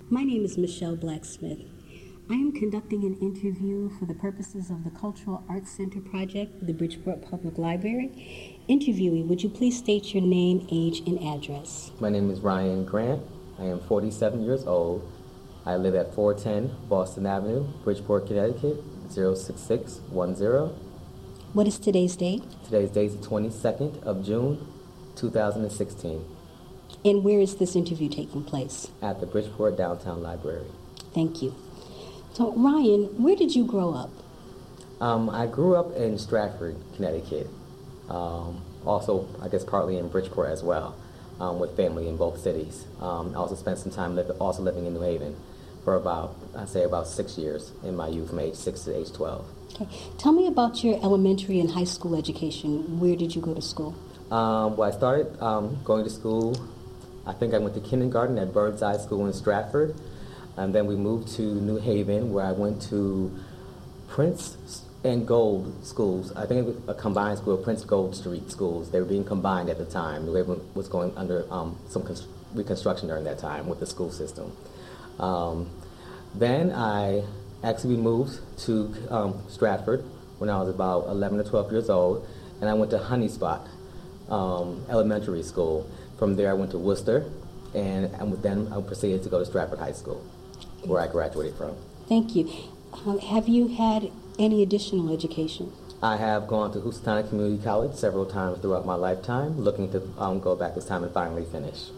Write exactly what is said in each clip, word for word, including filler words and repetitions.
My name is Michelle Blacksmith. I am conducting an interview for the purposes of the Cultural Arts Center project with the Bridgeport Public Library. Interviewee, would you please state your name, age, and address? My name is Ryan Grant. I am forty-seven years old. I live at four ten Boston Avenue, Bridgeport, Connecticut, zero six six one zero. What is today's date? Today's date is the twenty-second of June, two thousand sixteen. And where is this interview taking place? At the Bridgeport Downtown Library. Thank you. So, Ryan, where did you grow up? Um, I grew up in Stratford, Connecticut. Um, also, I guess partly in Bridgeport as well, um, with family in both cities. Um, I also spent some time li- also living in New Haven for about, I'd say about six years in my youth, from age six to age twelve. Okay. Tell me about your elementary and high school education. Where did you go to school? Um, well, I started um, going to school, I think I went to kindergarten at Birdseye School in Stratford. And then we moved to New Haven, where I went to Prince and Gold schools. I think it was a combined school, Prince Gold Street schools. They were being combined at the time. New Haven was going under um, some const- reconstruction during that time with the school system. Um, then I actually moved to um, Stratford when I was about eleven or twelve years old, and I went to Honey Spot um, Elementary School. From there, I went to Worcester, and, and then I proceeded to go to Stratford High School, where I graduated from. Thank you. Um, have you had any additional education? I have gone to Housatonic Community College several times throughout my lifetime, looking to um, go back this time and finally finish.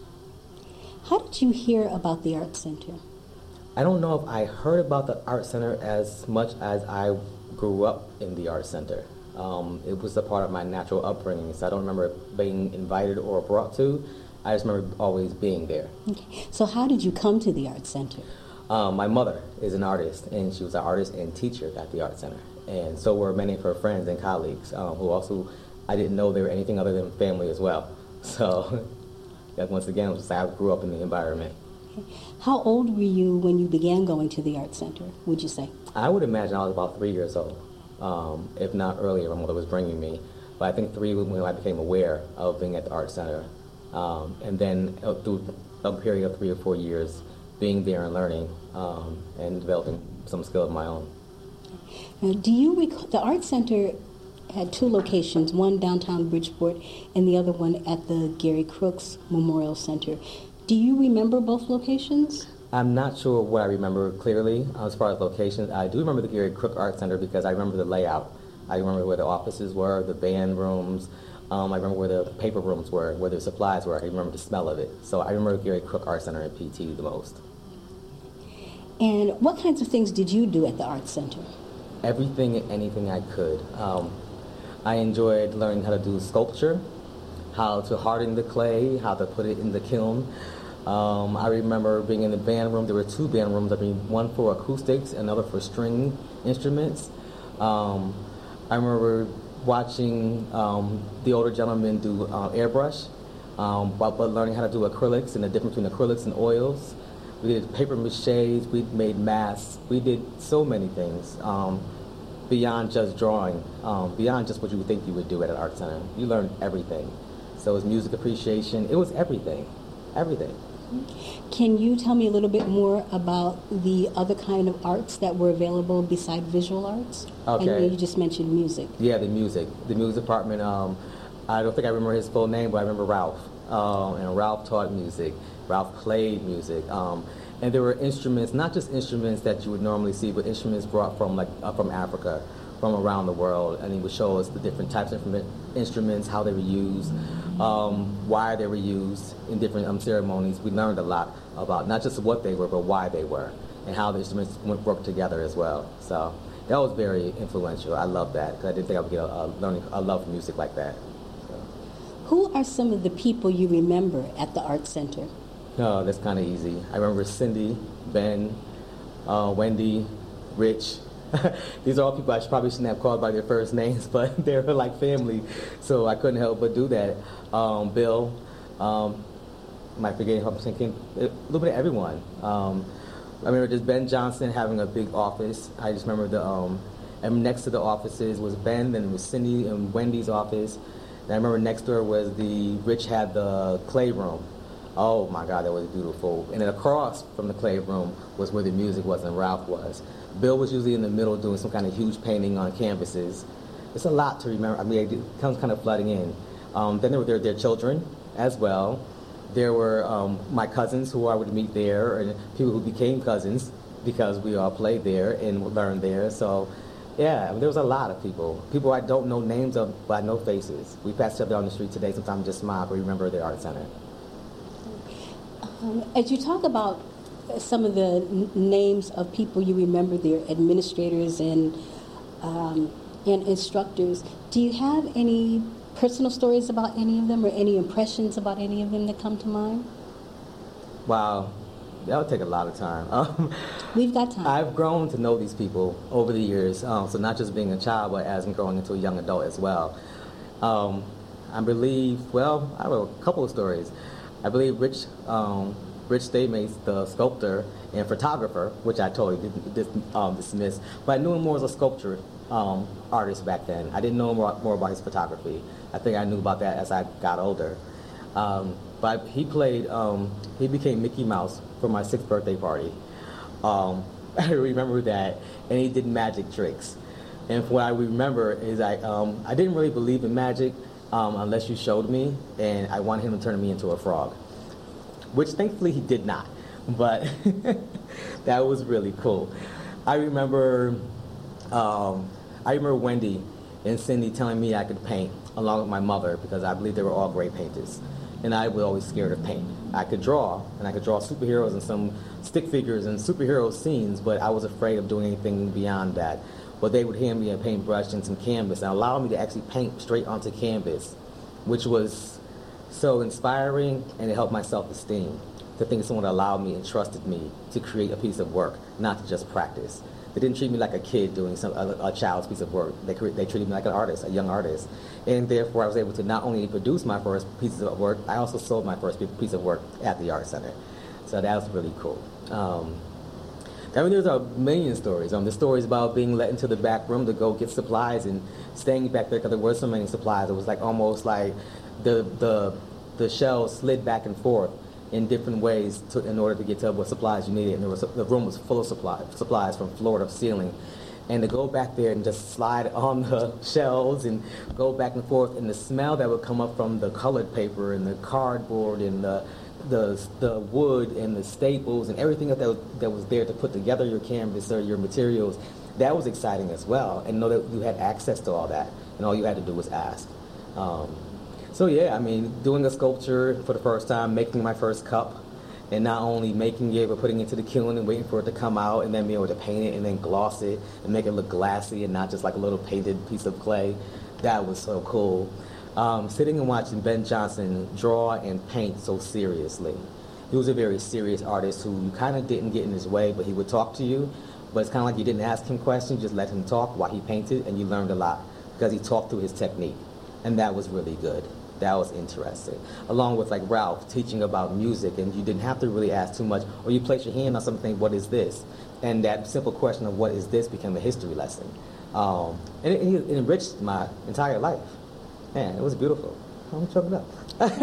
How did you hear about the Art Center? I don't know if I heard about the Art Center as much as I grew up in the Art Center. Um, it was a part of my natural upbringing, so I don't remember being invited or brought to. I just remember always being there. Okay. So how did you come to the Art Center? Um, my mother is an artist, and she was an artist and teacher at the Art Center. And so were many of her friends and colleagues, um, who also, I didn't know they were anything other than family as well. So, that once again, it was just like I grew up in the environment. Okay. How old were you when you began going to the Art Center, would you say? I would imagine I was about three years old, um, if not earlier. My mother was bringing me. But I think three was when I became aware of being at the Art Center. Um, and then uh, through a period of three or four years, being there and learning um, and developing some skill of my own. Now, do you recall, the Art Center had two locations, one downtown Bridgeport and the other one at the Gary Crooks Memorial Center. Do you remember both locations? I'm not sure what I remember clearly uh, as far as locations. I do remember the Gary Crook Art Center because I remember the layout. I remember where the offices were, the band rooms. Um, I remember where the paper rooms were, where the supplies were. I remember the smell of it. So I remember Gary Crook Art Center and P T the most. And what kinds of things did you do at the Art Center? Everything and anything I could. Um, I enjoyed learning how to do sculpture, how to harden the clay, how to put it in the kiln. Um, I remember being in the band room. There were two band rooms. I mean, one for acoustics, another for string instruments. Um, I remember watching um, the older gentlemen do uh, airbrush, um, but, but learning how to do acrylics and the difference between acrylics and oils. We did paper maches, we made masks, we did so many things um, beyond just drawing, um, beyond just what you would think you would do at an art center. You learned everything. So it was music appreciation, it was everything, everything. Can you tell me a little bit more about the other kind of arts that were available beside visual arts? Okay. I know you just mentioned music. Yeah, the music. The music department, um, I don't think I remember his full name, but I remember Ralph. Um, and Ralph taught music. Ralph played music. Um, and there were instruments, not just instruments that you would normally see, but instruments brought from like uh, from Africa, from around the world. And he would show us the different types of instruments, how they were used, um, why they were used in different um, ceremonies. We learned a lot about not just what they were, but why they were, and how the instruments work together as well. So that was very influential. I love that, because I didn't think I would get a, a learning a love for music like that. So. Who are some of the people you remember at the Art Center? No, that's kind of easy. I remember Cindy, Ben, uh, Wendy, Rich. These are all people I should, probably shouldn't have called by their first names, but they were like family, so I couldn't help but do that. Um, Bill, um, I might forget, I'm thinking a little bit of everyone. Um, I remember just Ben Johnson having a big office. I just remember the, um, and next to the offices was Ben, then it was Cindy and Wendy's office. And I remember next door was the, Rich had the clay room. Oh my God, that was beautiful. And then across from the clay room was where the music was and Ralph was. Bill was usually in the middle doing some kind of huge painting on canvases. It's a lot to remember. I mean, it comes kind of flooding in. Um, then there were their, their children as well. There were um, my cousins who I would meet there, and people who became cousins because we all played there and learned there. So, yeah, I mean, there was a lot of people. People I don't know names of, but I know faces. We pass each other on the street today, sometimes just smile, but remember the Art Center. Um, as you talk about some of the n- names of people you remember, their administrators and um, and instructors, do you have any personal stories about any of them or any impressions about any of them that come to mind? Wow, that would take a lot of time. Um, We've got time. I've grown to know these people over the years, um, so not just being a child, but as I'm growing into a young adult as well. Um, I believe, well, I have a couple of stories. I believe Rich um, Rich Staymates, the sculptor and photographer, which I totally didn't dis, um, dismiss, but I knew him more as a sculpture um, artist back then. I didn't know more, more about his photography. I think I knew about that as I got older. Um, but he played, um, he became Mickey Mouse for my sixth birthday party. Um, I remember that, and he did magic tricks. And what I remember is I, um, I didn't really believe in magic, Um, unless you showed me, and I wanted him to turn me into a frog, which thankfully he did not, but that was really cool. I remember, um, I remember Wendy and Cindy telling me I could paint along with my mother because I believe they were all great painters, and I was always scared of paint. I could draw, and I could draw superheroes and some stick figures and superhero scenes, but I was afraid of doing anything beyond that. But they would hand me a paintbrush and some canvas and allow me to actually paint straight onto canvas, which was so inspiring, and it helped my self-esteem to think someone allowed me and trusted me to create a piece of work, not to just practice. They didn't treat me like a kid doing some a, a child's piece of work. They, they treated me like an artist, a young artist. And therefore, I was able to not only produce my first pieces of work, I also sold my first piece of work at the Art Center. So that was really cool. Um, I mean, there's a million stories. Um, the stories about being let into the back room to go get supplies and staying back there because there were so many supplies. It was like almost like the the the shelves slid back and forth in different ways to, in order to get to what supplies you needed. And there was the room was full of supply, supplies from floor to ceiling. And to go back there and just slide on the shelves and go back and forth, and the smell that would come up from the colored paper and the cardboard and the the the wood and the staples and everything that was, that was there to put together your canvas or your materials, that was exciting as well. And know that you had access to all that, and all you had to do was ask. Um, so yeah, I mean, doing a sculpture for the first time, making my first cup, and not only making it, but putting it into the kiln and waiting for it to come out, and then being able to paint it and then gloss it and make it look glassy and not just like a little painted piece of clay, that was so cool. Um, sitting and watching Ben Johnson draw and paint so seriously. He was a very serious artist who you kind of didn't get in his way, but he would talk to you. But it's kind of like you didn't ask him questions, just let him talk while he painted, and you learned a lot because he talked through his technique. And that was really good. That was interesting. Along with like Ralph teaching about music, and you didn't have to really ask too much, or you place your hand on something, what is this? And that simple question of what is this became a history lesson. Um, and it, it enriched my entire life. Man, it was beautiful. I'm choking up.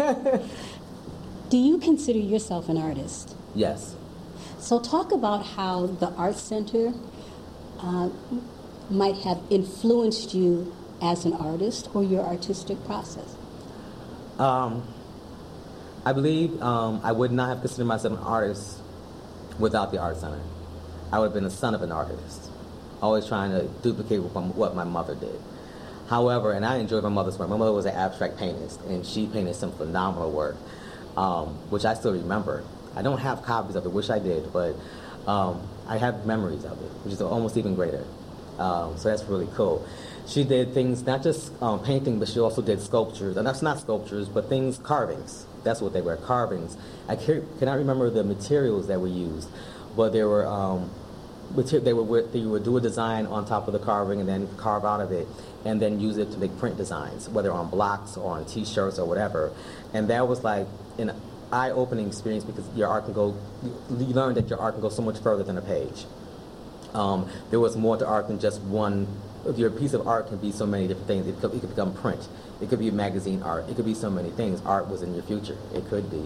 Do you consider yourself an artist? Yes. So talk about how the Art Center uh, might have influenced you as an artist or your artistic process. Um, I believe um, I would not have considered myself an artist without the Art Center. I would have been the son of an artist, always trying to duplicate what my mother did. However, and I enjoyed my mother's work. My mother was an abstract painter, and she painted some phenomenal work, um, which I still remember. I don't have copies of it, wish I did, but um, I have memories of it, which is almost even greater. Um, so that's really cool. She did things, not just um, painting, but she also did sculptures. And that's not sculptures, but things, carvings. That's what they were, carvings. I cannot remember the materials that were used, but there were, um, they, were they would do a design on top of the carving and then carve out of it, and then use it to make print designs, whether on blocks or on T-shirts or whatever. And that was like an eye-opening experience because your art can go, you learn that your art can go so much further than a page. Um, there was more to art than just one. Your piece of art can be so many different things. It could, it could become print. It could be magazine art. It could be so many things. Art was in your future. It could be.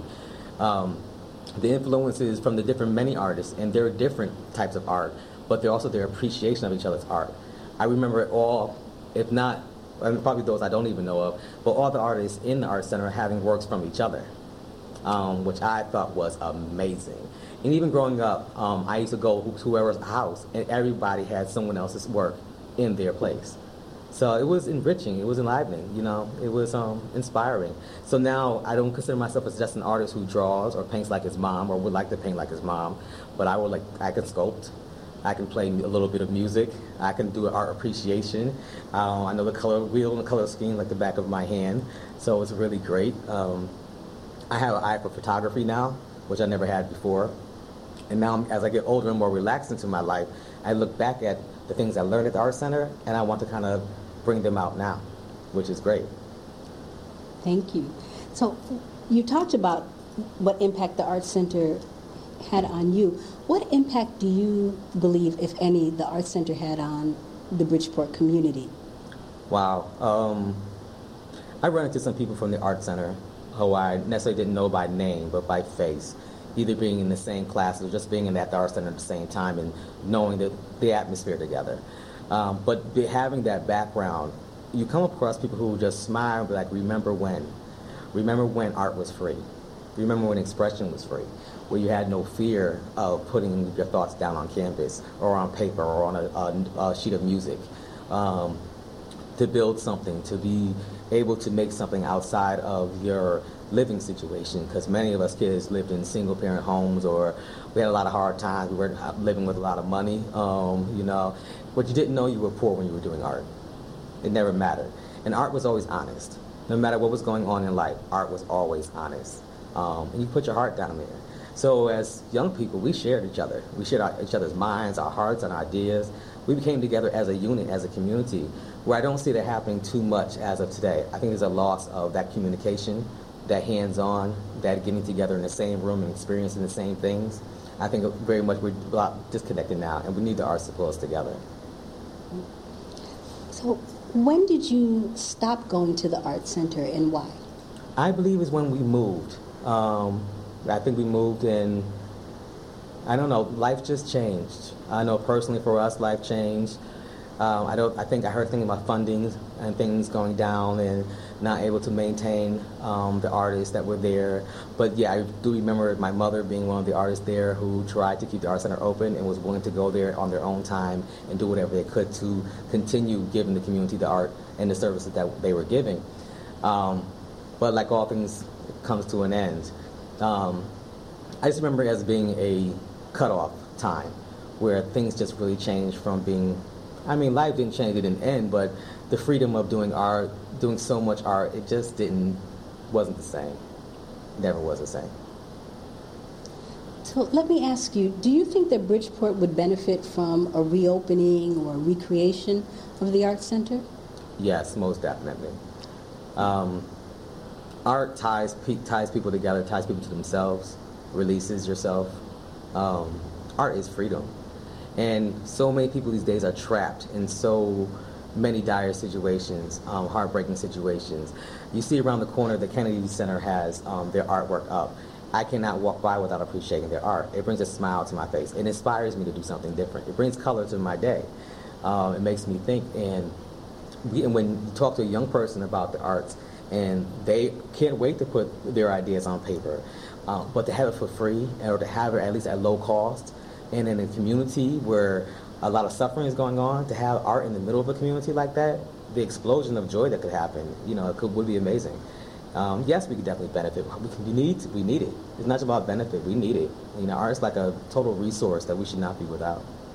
Um, the influences from the different many artists, and there are different types of art, but they're also their appreciation of each other's art. I remember it all, if not, and probably those I don't even know of, but all the artists in the Art Center having works from each other, um, which I thought was amazing. And even growing up, um, I used to go to whoever's house, and everybody had someone else's work in their place. So it was enriching, it was enlivening, you know, it was um, inspiring. So now I don't consider myself as just an artist who draws or paints like his mom or would like to paint like his mom, but I would like, I can sculpt, I can play a little bit of music, I can do art appreciation. Um, I know the color wheel and the color scheme like the back of my hand, so it's really great. Um, I have an eye for photography now, which I never had before. And now as I get older and more relaxed into my life, I look back at the things I learned at the Art Center, and I want to kind of bring them out now, which is great. Thank you. So you talked about what impact the Art Center had on you. What impact do you believe, if any, the Art Center had on the Bridgeport community? Wow. Um, I run into some people from the Art Center who I necessarily didn't know by name, but by face, either being in the same class or just being in that Art Center at the same time and knowing the, the atmosphere together. Um, but be, having that background, you come across people who just smile and be like, remember when? Remember when art was free? Remember when expression was free? Where you had no fear of putting your thoughts down on canvas or on paper or on a, a, a sheet of music. Um, to build something, to be able to make something outside of your living situation, because many of us kids lived in single parent homes, or we had a lot of hard times, we were living with a lot of money, um, you know, but you didn't know you were poor when you were doing art. It never mattered. And art was always honest. No matter what was going on in life, art was always honest. Um, and you put your heart down there. So as young people, we shared each other. We shared our, each other's minds, our hearts, and ideas. We became together as a unit, as a community, where I don't see that happening too much as of today. I think there's a loss of that communication, that hands-on, that getting together in the same room and experiencing the same things. I think very much we're a lot disconnected now, and we need the arts to pull us together. So when did you stop going to the Art Center, and why? I believe is when we moved. Um, I think we moved in, I don't know, life just changed. I know personally for us, life changed. Um, I don't. I think I heard things about funding and things going down and not able to maintain um, the artists that were there. But yeah, I do remember my mother being one of the artists there who tried to keep the Art Center open and was willing to go there on their own time and do whatever they could to continue giving the community the art and the services that they were giving. Um, but like all things, it comes to an end. Um, I just remember it as being a cutoff time where things just really changed from being, I mean, life didn't change, it didn't end, but the freedom of doing art, doing so much art, it just didn't, wasn't the same. Never was the same. So let me ask you, do you think that Bridgeport would benefit from a reopening or a recreation of the Art Center? Yes, most definitely. Um, art ties, ties people together, ties people to themselves, releases yourself. Um, art is freedom. And so many people these days are trapped in so many dire situations, um, heartbreaking situations. You see around the corner, the Kennedy Center has um, their artwork up. I cannot walk by without appreciating their art. It brings a smile to my face. It inspires me to do something different. It brings color to my day. Um, it makes me think. And, we, and when you talk to a young person about the arts, and they can't wait to put their ideas on paper, um, but to have it for free, or to have it at least at low cost, and in a community where a lot of suffering is going on, to have art in the middle of a community like that, the explosion of joy that could happen, you know, it could, would be amazing. Um, yes, we could definitely benefit. We, we need we need it. It's not just about benefit. We need it. You know, art is like a total resource that we should not be without.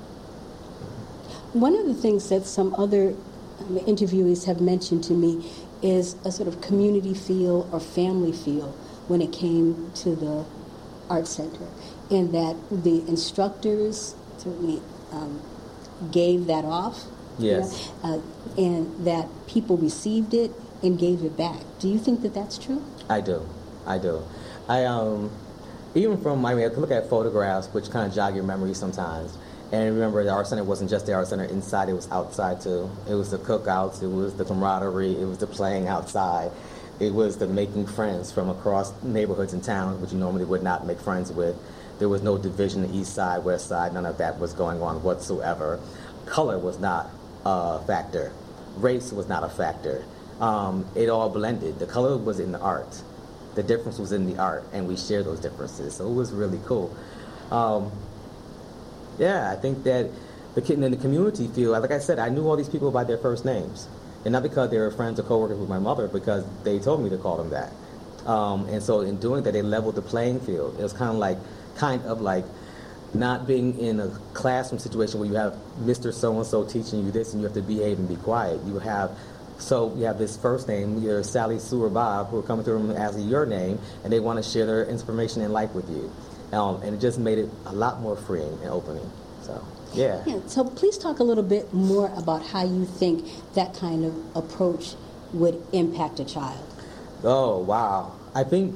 One of the things that some other um, interviewees have mentioned to me is a sort of community feel or family feel when it came to the Art Center, and that the instructors certainly um, gave that off. Yes. You know, uh, and that people received it and gave it back. Do you think that that's true? I do. I do. I um, even from, I mean, I could look at photographs, which kind of jog your memory sometimes. And remember, the Art Center wasn't just the Art Center inside, it was outside too. It was the cookouts, it was the camaraderie, it was the playing outside. It was the making friends from across neighborhoods and towns, which you normally would not make friends with. There was no division, east side, west side, none of that was going on whatsoever. Color was not a factor. Race was not a factor. Um, it all blended. The color was in the art. The difference was in the art, and we shared those differences. So it was really cool. Um, yeah, I think that the kid in the community feel, like I said, I knew all these people by their first names. And not because they were friends or coworkers with my mother, because they told me to call them that. Um, and so in doing that, they leveled the playing field. It was kind of like, kind of like not being in a classroom situation where you have Mister So-and-so teaching you this and you have to behave and be quiet. You have, so you have this first name, either Sally, Sue, or Bob, who are coming through as your name, and they want to share their information and life with you. Um, and it just made it a lot more freeing and opening. So, yeah. Yeah. So please talk a little bit more about how you think that kind of approach would impact a child. Oh, wow. I think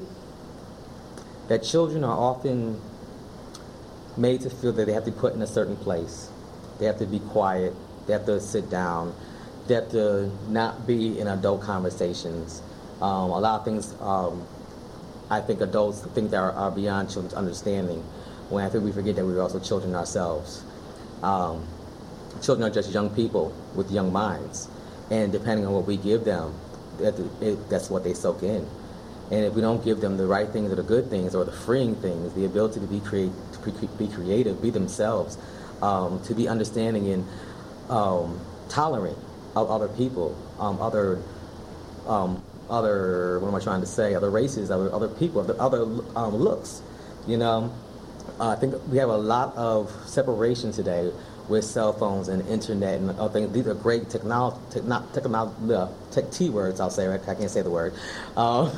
that children are often made to feel that they have to be put in a certain place. They have to be quiet. They have to sit down. They have to not be in adult conversations. Um, a lot of things, um, I think adults think that are, are beyond children's understanding, when I think we forget that we're also children ourselves. Um, children are just young people with young minds, and depending on what we give them, that, it, that's what they soak in. And if we don't give them the right things or the good things or the freeing things, the ability to be create, to be creative, be themselves, um, to be understanding and um, tolerant of other people, um, other, um, other, what am I trying to say, other races, other, other people, other, other um, looks, you know. Uh, I think we have a lot of separation today with cell phones and internet and other things. These are great technology, techno, techno, uh, tech T words, I'll say, right? I can't say the word. Um,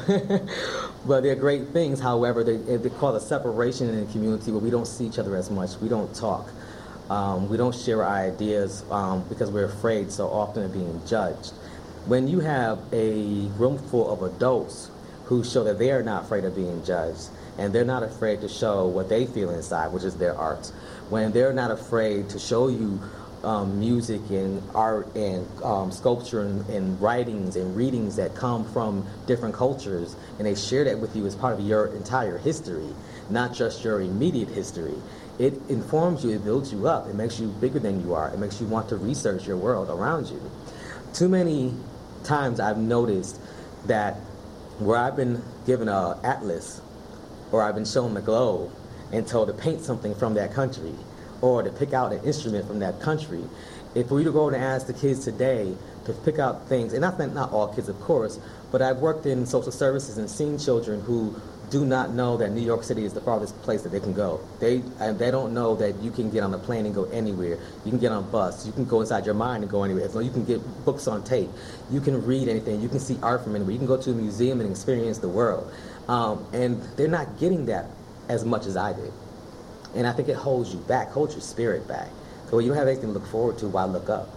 but they're great things. However, they, they cause a separation in the community where we don't see each other as much. We don't talk. Um, we don't share our ideas um, because we're afraid so often of being judged. When you have a room full of adults who show that they are not afraid of being judged, and they're not afraid to show what they feel inside, which is their art. When they're not afraid to show you um, music and art and um, sculpture and, and writings and readings that come from different cultures, and they share that with you as part of your entire history, not just your immediate history, it informs you, it builds you up, it makes you bigger than you are, it makes you want to research your world around you. Too many times I've noticed that where I've been given an atlas, or I've been shown the globe and told to paint something from that country or to pick out an instrument from that country. If we were to go and ask the kids today to pick out things, and not, not all kids, of course, but I've worked in social services and seen children who do not know that New York City is the farthest place that they can go. They, and they don't know that you can get on a plane and go anywhere. You can get on a bus. You can go inside your mind and go anywhere. So you can get books on tape. You can read anything. You can see art from anywhere. You can go to a museum and experience the world. Um, and they're not getting that as much as I did. And I think it holds you back, holds your spirit back. So you don't have anything to look forward to, why look up?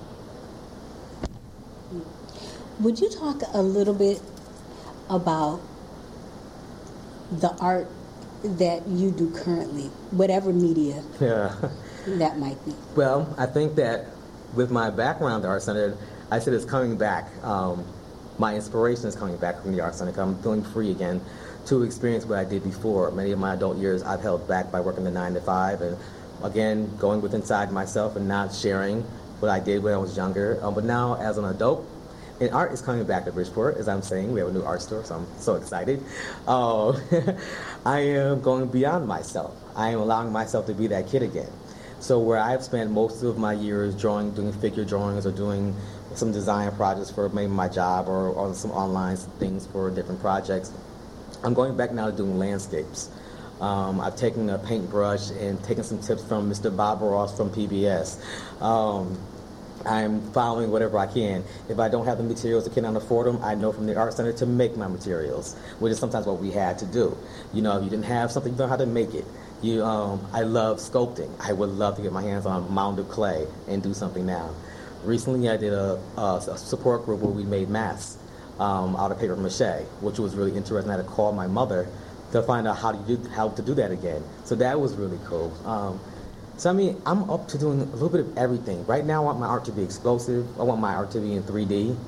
Would you talk a little bit about the art that you do currently, whatever media yeah. that might be? Well, I think that with my background at the Art Center, I said it's coming back. Um, my inspiration is coming back from the Art Center. I'm feeling free again to experience what I did before. Many of my adult years I've held back by working the nine to five, and again, going with inside myself and not sharing what I did when I was younger. Um, but now, as an adult, and art is coming back to Bridgeport, as I'm saying. We have a new art store, so I'm so excited. Uh, I am going beyond myself. I am allowing myself to be that kid again. So where I've spent most of my years drawing, doing figure drawings or doing some design projects for maybe my job or, or some online things for different projects, I'm going back now to doing landscapes. Um, I've taken a paintbrush and taken some tips from Mister Bob Ross from P B S. Um, I'm following whatever I can. If I don't have the materials that cannot afford them, I know from the Art Center to make my materials, which is sometimes what we had to do. You know, if you didn't have something, you know how to make it. You, um, I love sculpting. I would love to get my hands on a mound of clay and do something now. Recently, I did a, a, a support group where we made masks um, out of paper mache, which was really interesting. I had to call my mother to find out how to do, how to do that again. So that was really cool. Um, So I mean, I'm up to doing a little bit of everything. Right now I want my art to be explosive. I want my art to be in three D.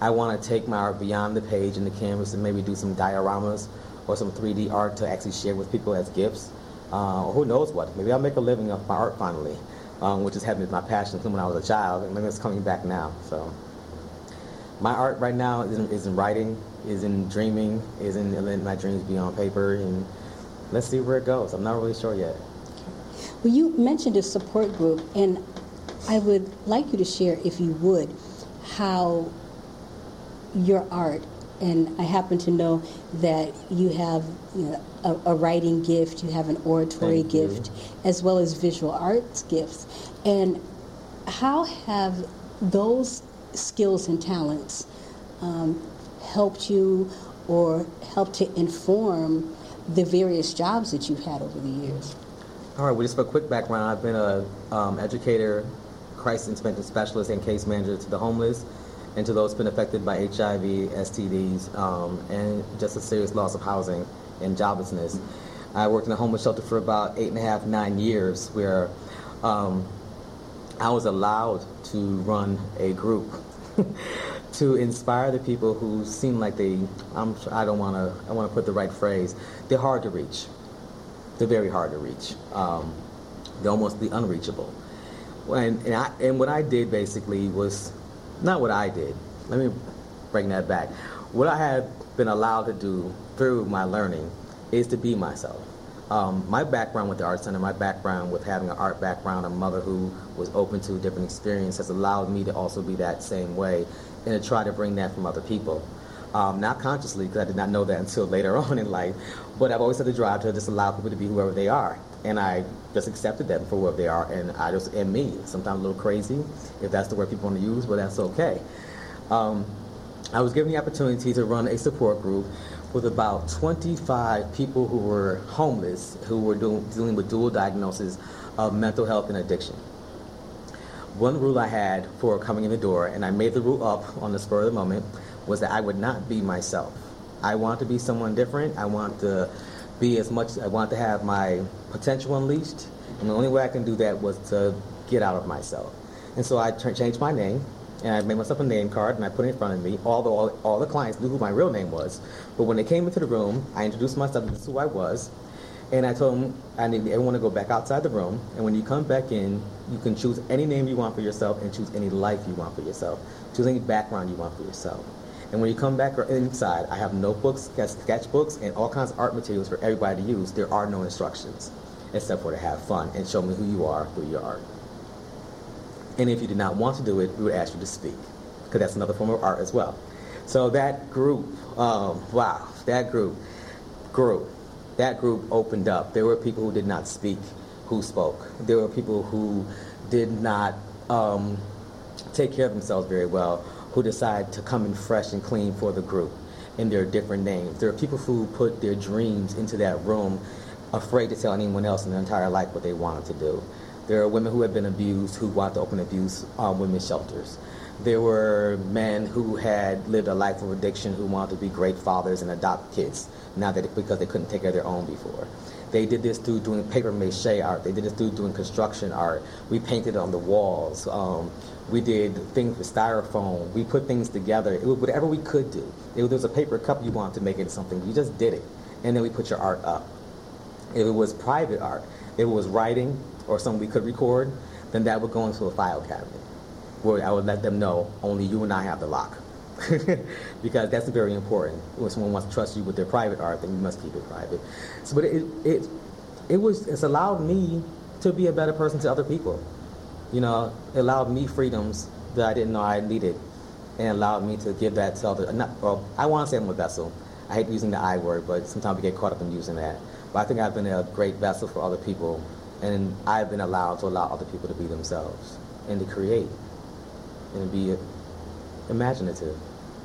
I want to take my art beyond the page and the canvas and maybe do some dioramas or some three D art to actually share with people as gifts. Uh, or who knows what? Maybe I'll make a living off my art finally, um, which has had been my passion since when I was a child, and then it's coming back now. So my art right now is in, is in writing, is in dreaming, is in letting my dreams be on paper, and let's see where it goes. I'm not really sure yet. Well, you mentioned a support group, and I would like you to share, if you would, how your art, and I happen to know that you have, you know, a, a writing gift, you have an oratory Thank gift, you. as well as visual arts gifts. And how have those skills and talents um, helped you or helped to inform the various jobs that you've had over the years? All right, well, just for a quick background, I've been a um, educator, crisis intervention specialist, and case manager to the homeless and to those who've been affected by H I V, S T Ds, um, and just a serious loss of housing and joblessness. I worked in a homeless shelter for about eight and a half, nine years, where um, I was allowed to run a group to inspire the people who seem like they, I'm, I don't want to, I want to put the right phrase, they're hard to reach. They're very hard to reach. Um, they're almost the unreachable. And, and, I, and what I did basically was, not what I did, let me bring that back. What I had been allowed to do through my learning is to be myself. Um, my background with the Art Center, my background with having an art background, a mother who was open to different experiences, has allowed me to also be that same way and to try to bring that from other people. Um, not consciously, because I did not know that until later on in life, but I've always had the drive to just allow people to be whoever they are. And I just accepted them for whoever they are, and I just am me. Sometimes a little crazy, if that's the word people want to use, but that's okay. Um, I was given the opportunity to run a support group with about twenty-five people who were homeless, who were doing, dealing with dual diagnosis of mental health and addiction. One rule I had for coming in the door, and I made the rule up on the spur of the moment, was that I would not be myself. I want to be someone different. I want to be as much, I want to have my potential unleashed, and the only way I can do that was to get out of myself. And so I t- changed my name, and I made myself a name card, and I put it in front of me, although all, all the clients knew who my real name was. But when they came into the room, I introduced myself, this is who I was, and I told them I need everyone to go back outside the room, and when you come back in, you can choose any name you want for yourself and choose any life you want for yourself. Choose any background you want for yourself. And when you come back inside, I have notebooks, sketchbooks, and all kinds of art materials for everybody to use. There are no instructions, except for to have fun and show me who you are through your art. And if you did not want to do it, we would ask you to speak, because that's another form of art as well. So that group, um, wow, that group grew. That group opened up. There were people who did not speak who spoke. There were people who did not um, take care of themselves very well, who decide to come in fresh and clean for the group in their different names. There are people who put their dreams into that room, afraid to tell anyone else in their entire life what they wanted to do. There are women who have been abused who want to open abuse um, women's shelters. There were men who had lived a life of addiction who wanted to be great fathers and adopt kids, now that because they couldn't take care of their own before. They did this through doing paper mache art. They did this through doing construction art. We painted on the walls. Um, we did things with styrofoam. We put things together. It was whatever we could do. If there was a paper cup you wanted to make into something, you just did it. And then we put your art up. If it was private art, if it was writing or something we could record, then that would go into a file cabinet where I would let them know only you and I have the lock. Because that's very important. When someone wants to trust you with their private art, then you must keep it private. So, but it it it was it's allowed me to be a better person to other people. You know, it allowed me freedoms that I didn't know I needed, and allowed me to give that to other. Not, well, I want to say I'm a vessel. I hate using the I word, but sometimes we get caught up in using that. But I think I've been a great vessel for other people, and I've been allowed to allow other people to be themselves and to create and to be imaginative.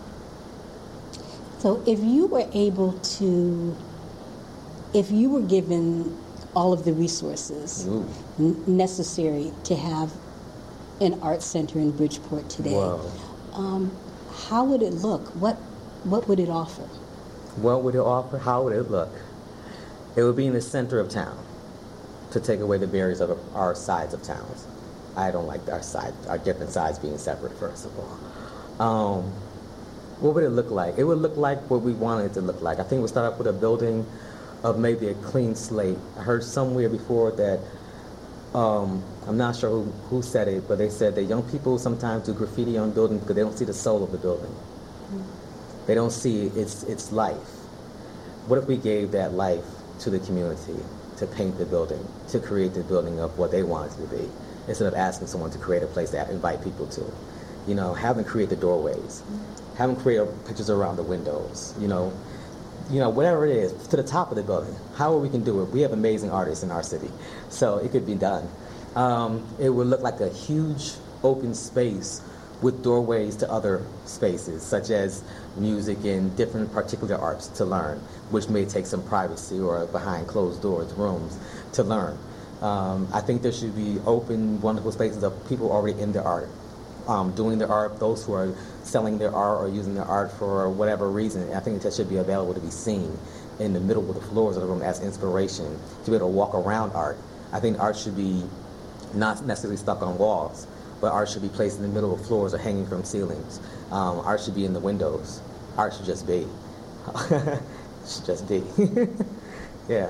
So if you were able to, if you were given all of the resources n- necessary to have an art center in Bridgeport today, um, how would it look? What what would it offer? What would it offer? How would it look? It would be in the center of town to take away the barriers of our sides of towns. I don't like our side, our different sides being separate, first of all. Um, What would it look like? It would look like what we wanted it to look like. I think we'll start off with a building of maybe a clean slate. I heard somewhere before that, um, I'm not sure who, who said it, but they said that young people sometimes do graffiti on buildings because they don't see the soul of the building. Mm-hmm. They don't see its, its life. What if we gave that life to the community, to paint the building, to create the building of what they want it to be, instead of asking someone to create a place to invite people to? You know, have them create the doorways, have them create pictures around the windows, you know, you know, whatever it is, to the top of the building. However we can do it. We have amazing artists in our city, so it could be done. Um, it would look like a huge open space with doorways to other spaces, such as music and different particular arts to learn, which may take some privacy or behind closed doors rooms to learn. Um, I think there should be open, wonderful spaces of people already in their art, um, doing their art, those who are selling their art or using their art for whatever reason. I think that should be available to be seen in the middle of the floors of the room as inspiration, to be able to walk around art. I think art should be not necessarily stuck on walls, but art should be placed in the middle of floors or hanging from ceilings. Um, art should be in the windows. Art should just be. should just be. Yeah.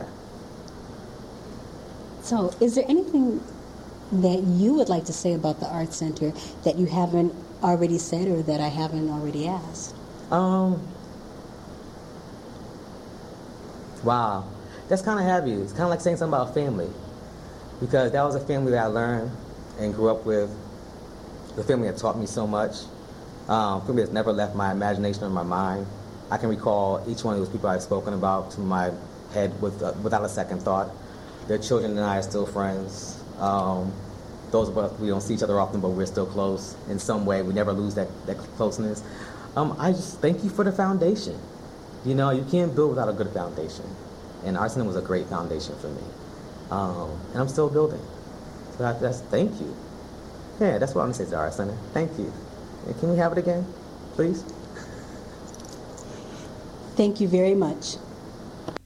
So, is there anything that you would like to say about the Art Center that you haven't already said or that I haven't already asked? Um. Wow. That's kind of heavy. It's kind of like saying something about family. Because that was a family that I learned and grew up with. The family that taught me so much. Um, family that's never left my imagination or my mind. I can recall each one of those people I've spoken about to my head with, uh, without a second thought. Their children and I are still friends. Um, those of us, we don't see each other often, but we're still close in some way. We never lose that, that closeness. Um, I just thank you for the foundation. You know, you can't build without a good foundation. And Art Center was a great foundation for me. Um, and I'm still building. So that, that's thank you. Yeah, that's what I'm going to say to the Art Center. Thank you. And can we have it again, please? Thank you very much.